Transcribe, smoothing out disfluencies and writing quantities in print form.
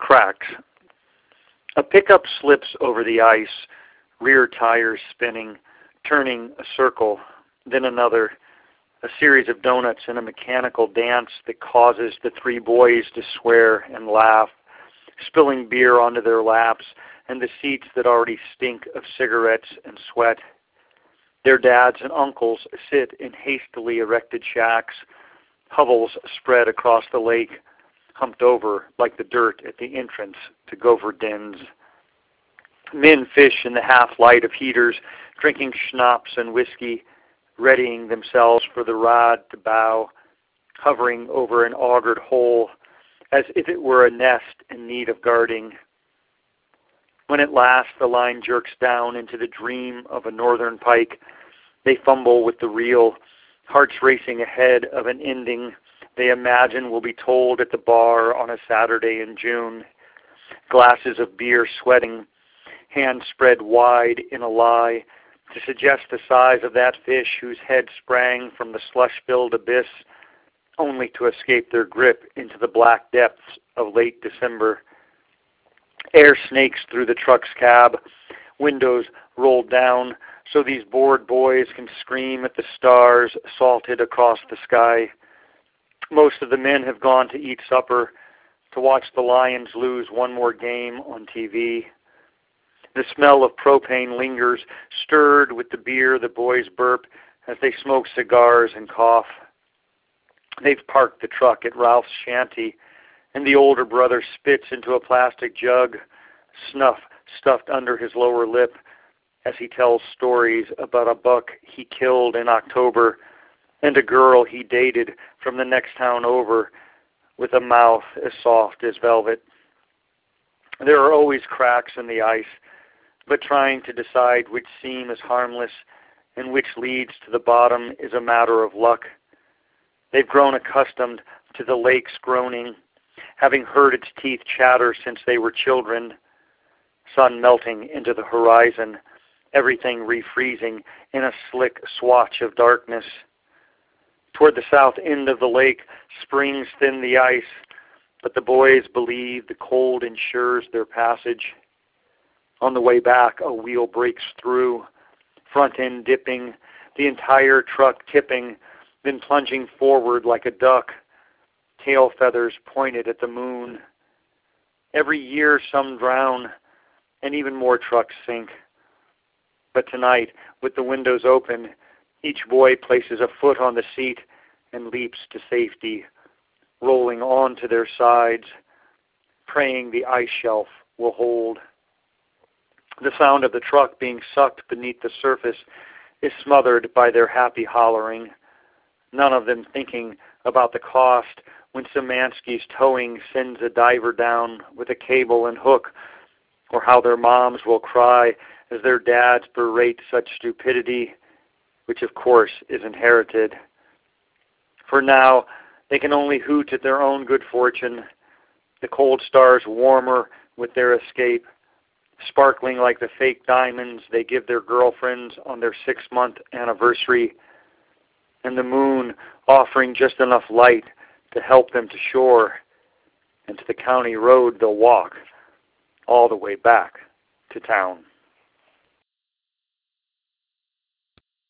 Cracks. A pickup slips over the ice, rear tires spinning, turning a circle, then another, a series of donuts in a mechanical dance that causes the three boys to swear and laugh, spilling beer onto their laps and the seats that already stink of cigarettes and sweat. Their dads and uncles sit in hastily erected shacks, hovels spread across the lake, humped over like the dirt at the entrance to gopher dens. Men fish in the half-light of heaters, drinking schnapps and whiskey, readying themselves for the rod to bow, hovering over an augured hole as if it were a nest in need of guarding. When at last the line jerks down into the dream of a northern pike, they fumble with the reel, hearts racing ahead of an ending they imagine will be told at the bar on a Saturday in June. Glasses of beer sweating, hands spread wide in a lie to suggest the size of that fish whose head sprang from the slush-filled abyss only to escape their grip into the black depths of late December. Air snakes through the truck's cab, windows rolled down so these bored boys can scream at the stars salted across the sky. Most of the men have gone to eat supper, to watch the Lions lose one more game on TV. The smell of propane lingers, stirred with the beer the boys burp as they smoke cigars and cough. They've parked the truck at Ralph's shanty, and the older brother spits into a plastic jug, snuff stuffed under his lower lip, as he tells stories about a buck he killed in October and a girl he dated from the next town over with a mouth as soft as velvet. There are always cracks in the ice, but trying to decide which seam is harmless and which leads to the bottom is a matter of luck. They've grown accustomed to the lake's groaning, having heard its teeth chatter since they were children. Sun melting into the horizon, everything refreezing in a slick swatch of darkness. Toward the south end of the lake, springs thin the ice, but the boys believe the cold ensures their passage. On the way back, a wheel breaks through, front end dipping, the entire truck tipping, then plunging forward like a duck, tail feathers pointed at the moon. Every year some drown, and even more trucks sink. But tonight, with the windows open, each boy places a foot on the seat and leaps to safety, rolling onto their sides, praying the ice shelf will hold. The sound of the truck being sucked beneath the surface is smothered by their happy hollering, none of them thinking about the cost when Szymanski's towing sends a diver down with a cable and hook, or how their moms will cry as their dads berate such stupidity, which of course is inherited. For now, they can only hoot at their own good fortune, the cold stars warmer with their escape, sparkling like the fake diamonds they give their girlfriends on their 6-month anniversary, and the moon offering just enough light to help them to shore, and to the county road they'll walk all the way back to town.